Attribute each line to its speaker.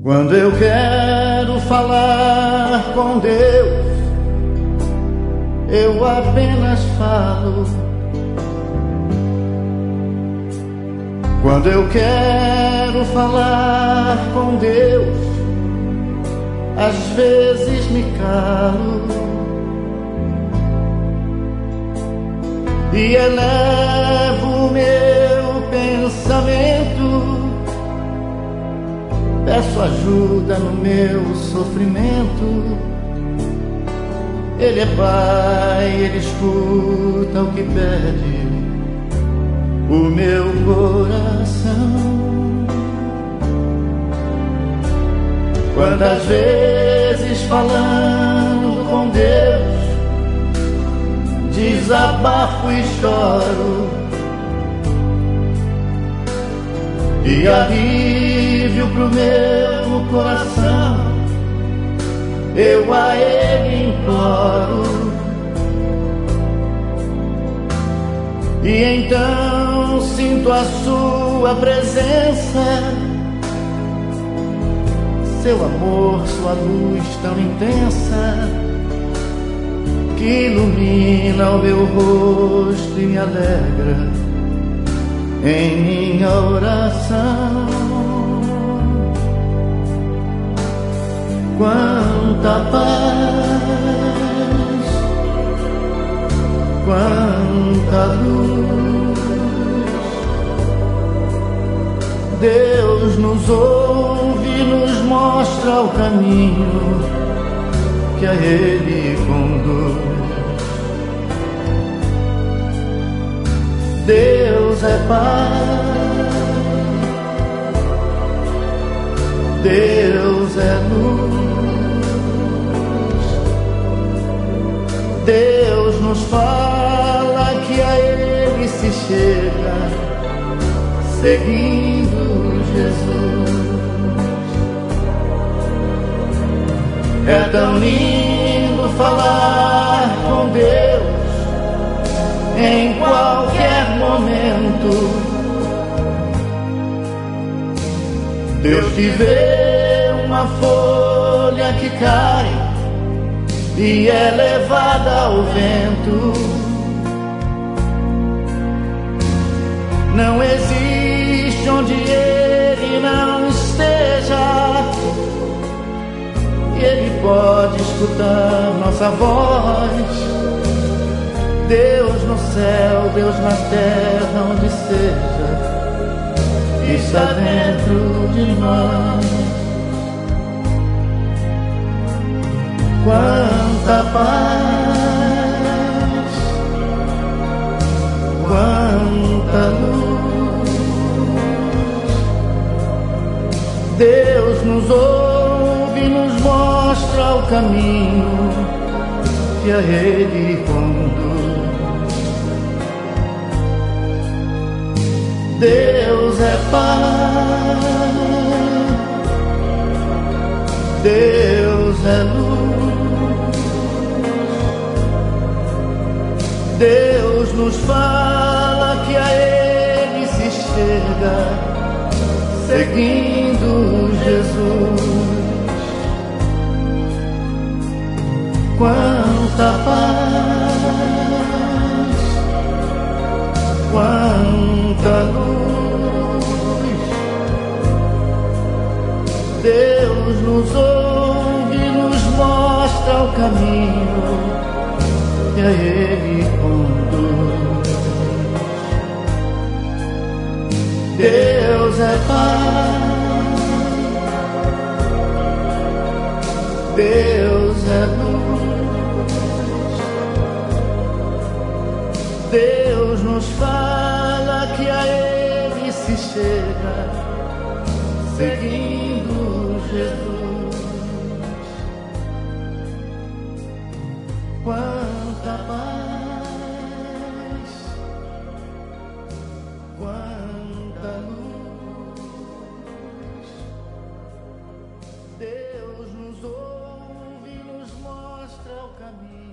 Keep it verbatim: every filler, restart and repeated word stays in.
Speaker 1: Quando eu quero falar com Deus, eu apenas falo. Quando eu quero falar com Deus, às vezes me calo e elevo o meu pensamento. Peço ajuda no meu sofrimento. Ele é Pai, Ele escuta o que pede o meu coração. Quantas vezes falando com Deus, desabafo e choro, e alívio pro meu coração eu a Ele imploro. E então sinto a sua presença, seu amor, sua luz tão intensa, que ilumina o meu rosto e me alegra em minha oração. Quanta paz, quanta luz, Deus nos ouve e nos mostra o caminho que a Ele conduz. Deus é Pai, Deus é luz, Deus nos fala que a Ele se chega seguindo Jesus. É tão lindo falar com Deus em qualquer momento. Deus que vê uma folha que cai e é levada ao vento. Não existe onde Ele não esteja, e Ele pode escutar nossa voz. Deus no céu, Deus na terra, onde seja, está dentro de nós. Quanta paz, quanta luz, Deus nos ouve e nos mostra o caminho que a Ele conduz. Deus é Pai, Deus é luz, Deus nos fala que a Ele se chega seguindo Jesus. Quanta paz, quanta luz, Deus nos ouve e nos mostra o caminho que a Ele conduz. Deus é Pai, Deus é luz, Deus nos fala que a Ele se chega seguindo Jesus. Quanta paz, quanta luz, Deus nos ouve e nos mostra o caminho.